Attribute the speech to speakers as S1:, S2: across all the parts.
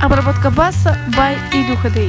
S1: Обработка баса by Идухадей.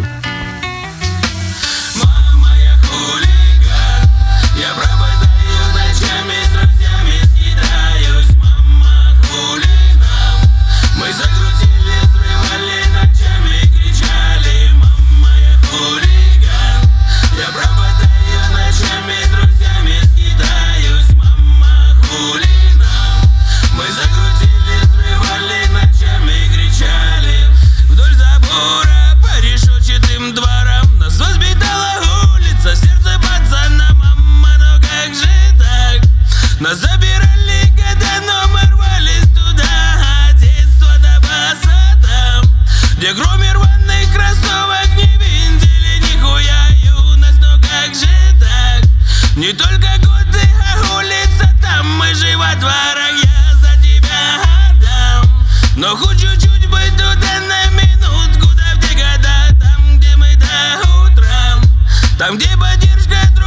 S2: Мама, я хулиган, я пропадаю ночами с друзьями съедаюсь. Мама, хули нам, мы закрутили, взрывали ночами, кричали. Мама, я хулиган, я пропадаю ночами с друзьями съедаюсь. Мама, хули нам, мы закрутили, взрывали ночами, кричали. Вдоль забора по решетчатым дворам нас воспитала улица, сердце пацана. Мама, ну как же так? Нас забирали года, но мы рвались туда. Детство до баса там, где кроме рваных кроссовок не видели нихуя юность. Ну как же так? Не только годы, а улица там. Мы же во дворах, я за тебя отдам. Но хоть чуть-чуть быть туда на минутку, да в те года, там, где мы до утра, там, где поддержка друг.